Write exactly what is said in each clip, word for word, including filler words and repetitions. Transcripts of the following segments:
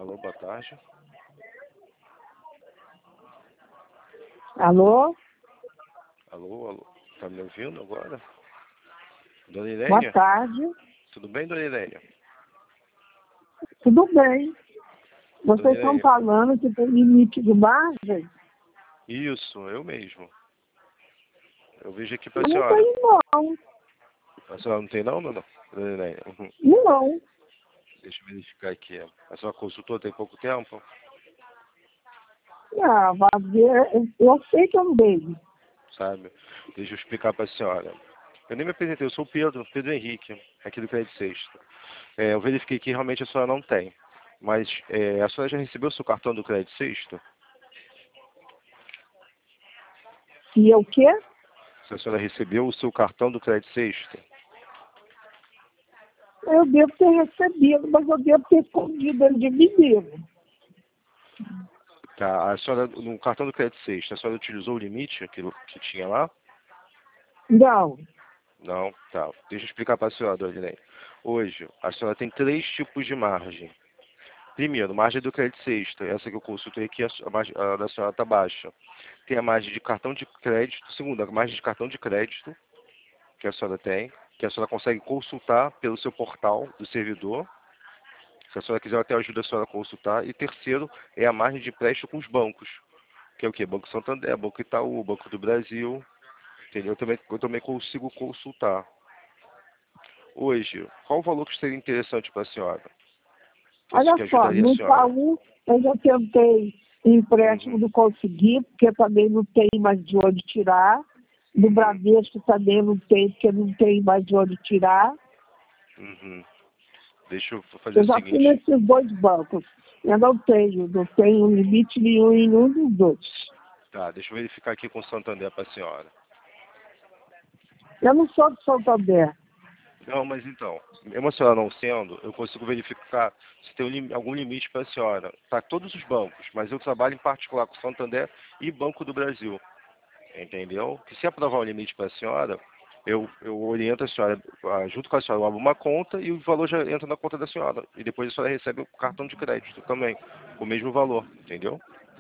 Alô, boa tarde. Alô? Alô, alô. Tá me ouvindo agora? Dona Boa Irene? tarde. Tudo bem, Dona Irene? Tudo bem. Dona Vocês estão Irene? falando que tem limite de margem? Isso, eu mesmo. Eu vejo aqui pra Eu não senhora. tenho, não. A senhora não tem não, não, não? Dona Irene? Uhum. Não. Deixa eu verificar aqui. A senhora consultou tem pouco tempo? Ah, vai ver. Eu sei que eu não dei. Sabe? Deixa eu explicar pra senhora. Eu nem me apresentei, eu sou o Pedro, Pedro Henrique, aqui do Crédito Sexto. É, eu verifiquei que realmente a senhora não tem. Mas é, a senhora já recebeu o seu cartão do Crédito Sexto? E eu o quê? Se a senhora recebeu o seu cartão do Crédito Sexto? Eu devo ter recebido, mas eu devo ter escondido ele de mim mesmo. Tá, a senhora, no cartão do Crédito Sexto, a senhora utilizou o limite aquilo que tinha lá? Não. Não? Tá. Deixa eu explicar para a senhora, Dona Irene. Hoje, a senhora tem três tipos de margem. Primeiro, margem do Crédito Sexto. Essa que eu consultei aqui, a, margem, a da senhora está baixa. Tem a margem de cartão de crédito. Segunda, a margem de cartão de crédito, que a senhora tem, que a senhora consegue consultar pelo seu portal do servidor. Se a senhora quiser até ajuda a senhora a consultar. E terceiro, é a margem de empréstimo com os bancos. Que é o quê? Banco Santander, Banco Itaú, Banco do Brasil. Entendeu? Eu também, eu também consigo consultar. Hoje, qual o valor que seria interessante para a senhora? Que, Olha que só, ajudaria a no senhora? Itaú eu já tentei empréstimo, Uhum, não consegui, porque também não tem mais de onde tirar. Do uhum, Bradesco também não tem, porque não tem mais de onde tirar. uhum. Deixa eu fazer Eu o já fui seguinte. nesses dois bancos. Eu não tenho, não tenho limite nenhum em nenhum dos dois. Tá, deixa eu verificar aqui com o Santander para a senhora. Eu não sou de Santander. Não, mas então, mesmo a senhora não sendo, eu consigo verificar se tem um lim- algum limite para a senhora. Tá, todos os bancos, mas eu trabalho em particular com o Santander e Banco do Brasil. Entendeu? Que se aprovar o limite para a senhora, eu, eu oriento a senhora, ah, junto com a senhora, eu abro uma conta e o valor já entra na conta da senhora. E depois a senhora recebe o cartão de crédito também, o mesmo valor, entendeu?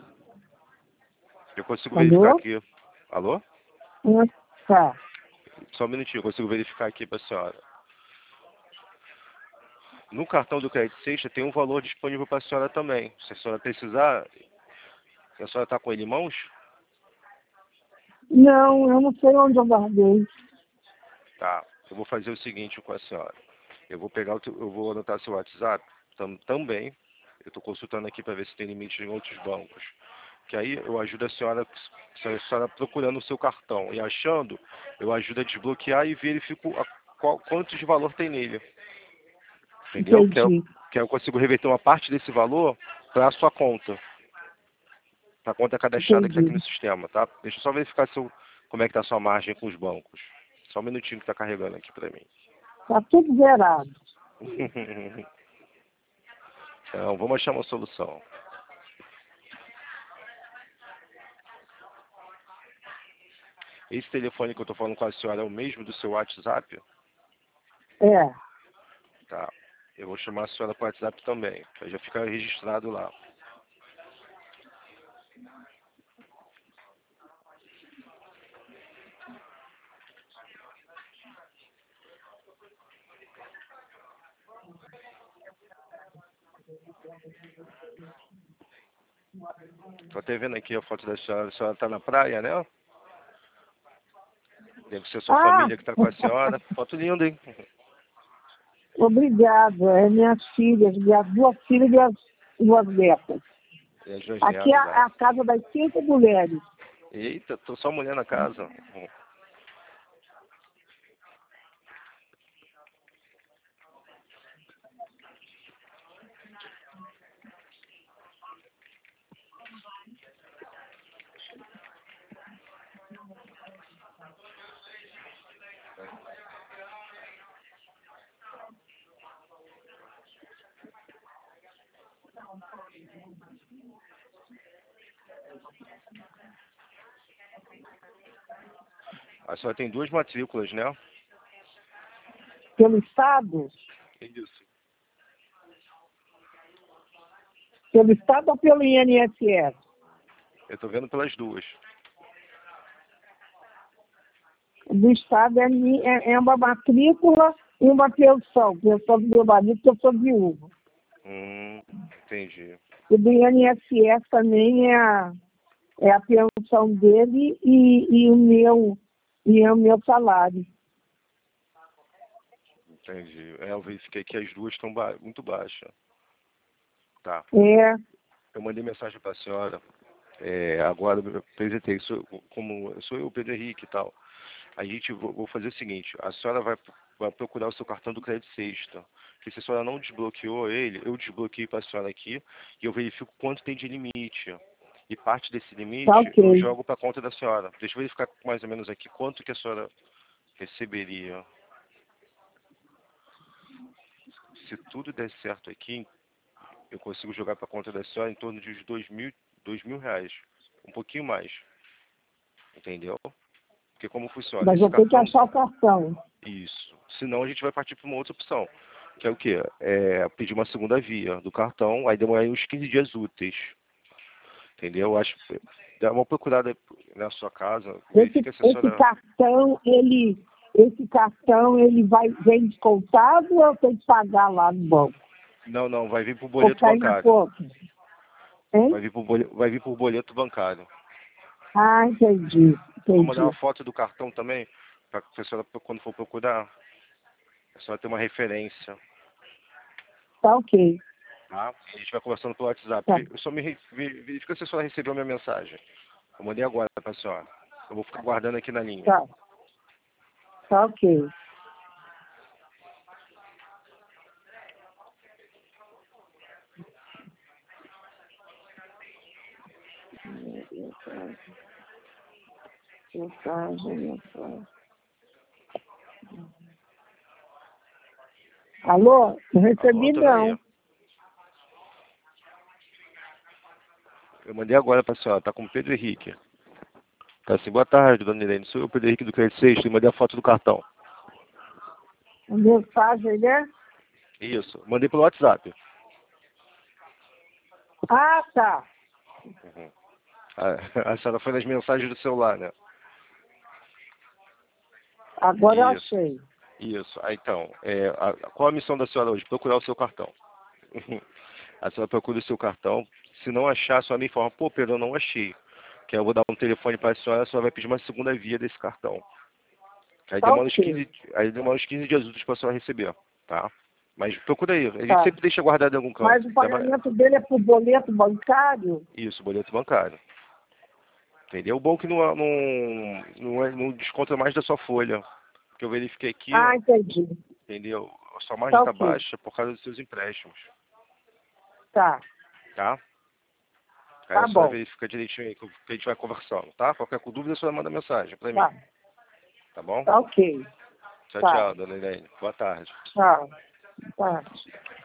Eu consigo verificar Alô? aqui. Alô? Ah, tá. Só um minutinho, eu consigo verificar aqui para a senhora. No cartão do Crédito Sexta tem um valor disponível para a senhora também. Se a senhora precisar, a senhora está com ele em mãos? Não, eu não sei onde eu guardei. Tá. Eu vou fazer o seguinte com a senhora. Eu vou pegar o teu, eu vou anotar seu WhatsApp tam, também. Eu estou consultando aqui para ver se tem limite em outros bancos. Que aí eu ajudo a senhora, se a senhora procurando o seu cartão e achando, eu ajudo a desbloquear e verifico a, qual, quanto de valor tem nele. Entendeu? Que eu, Entendi. que eu consigo reverter uma parte desse valor para a sua conta. A conta cadastrada que está aqui Entendi. no sistema, tá? Deixa eu só verificar seu, como é que está a sua margem com os bancos. Só um minutinho que está carregando aqui para mim. Tá tudo zerado. Então, vamos achar uma solução. Esse telefone que eu estou falando com a senhora é o mesmo do seu WhatsApp? É. Tá. Eu vou chamar a senhora para o WhatsApp também, que já fica registrado lá. Estou até vendo aqui a foto da senhora. A senhora está na praia, né? Deve ser sua Ah, família que está com a senhora. Foto linda, hein? obrigado. É minhas filhas, minhas duas filhas e minhas duas netas. E as duas Aqui é netas, a, é ah. a casa das cinco mulheres. Eita, tô só mulher na casa. A senhora tem duas matrículas, né? Pelo Estado, Isso. Pelo Estado ou pelo I N S S? Eu estou vendo pelas duas. Do Estado é, mi- é, é uma matrícula e uma pensão. Pensão do meu marido, que eu sou viúva. Hum, entendi. E do I N S S também é a, é a pensão dele e, e, o meu, e o meu salário. Entendi. É, eu verifiquei que as duas estão ba muito baixas. Tá. É, Eu mandei mensagem para a senhora. É, agora eu apresentei, sou, como sou eu, Pedro Henrique e tal. A gente vou, vou fazer o seguinte, a senhora vai, vai procurar o seu cartão do crédito sexta. Porque se a senhora não desbloqueou ele, eu desbloqueio para a senhora aqui e eu verifico quanto tem de limite. E parte desse tá limite eu ok. jogo para a conta da senhora. Deixa eu verificar mais ou menos aqui quanto que a senhora receberia. Se tudo der certo aqui, eu consigo jogar para a conta da senhora em torno de uns dois mil, dois mil reais. Um pouquinho mais. Entendeu? Porque como funciona? Mas Esse eu tenho que cartão. achar o cartão. Isso. Senão a gente vai partir para uma outra opção. Que é o quê? É pedir uma segunda via do cartão, aí demora aí uns quinze dias úteis. Entendeu? Acho que dá uma procurada na sua casa, Esse, verifica se a esse senhora. cartão, ele, esse cartão, ele vai, vem descontado ou eu tenho que pagar lá no banco? Não, não, vai vir por Ou boleto cai na bancário. conta? Hein? Vai vir por boleto, vai vir por boleto bancário. Ah, entendi, Eu vou mandar uma entendi. foto do cartão também, para a senhora, quando for procurar, a senhora ter uma referência. Tá ok. Tá? A gente vai conversando pelo WhatsApp. Tá, Eu só me re- ve- verifica se a senhora recebeu a minha mensagem. Eu mandei agora para a senhora. Eu vou ficar guardando aqui na linha. tá, tá ok. Mensagem, mensagem. Alô? Não Alô, recebi tô na não. linha. Eu mandei agora para a senhora. Tá com o Pedro Henrique. Tá assim, boa tarde, dona Irene. Sou eu, Pedro Henrique do Crédito Sexto, e mandei a foto do cartão. A mensagem, né? Isso. Mandei pelo WhatsApp. Ah, tá. Uhum. A, a senhora foi nas mensagens do celular, né? Agora eu Isso. achei. Isso. Ah, então, é, a, qual a missão da senhora hoje? Procurar o seu cartão. A senhora procura o seu cartão. Se não achar, a senhora me informa. Pô, Pedro, eu não achei. Que eu vou dar um telefone para a senhora, a senhora vai pedir uma segunda via desse cartão. Aí Tá demora uns ok. quinze, aí demora uns quinze dias úteis para a senhora receber, tá? Mas procura aí. A gente Tá. sempre deixa guardado em algum Mas canto. o Demora- pagamento dele é por boleto bancário? Isso, boleto bancário. Entendeu? O bom é que não, não, não, é, não desconta mais da sua folha. Porque eu verifiquei aqui, Ah, entendi. entendeu? A sua margem Tá está ok. baixa por causa dos seus empréstimos, Tá. tá? Aí Tá a senhora bom. verifica direitinho aí que a gente vai conversando, tá? Qualquer dúvida, a senhora manda mensagem para mim, Tá. tá bom? Tá ok. Tchau, Tá. tchau, dona Helene. Boa tarde. Tchau. Tá.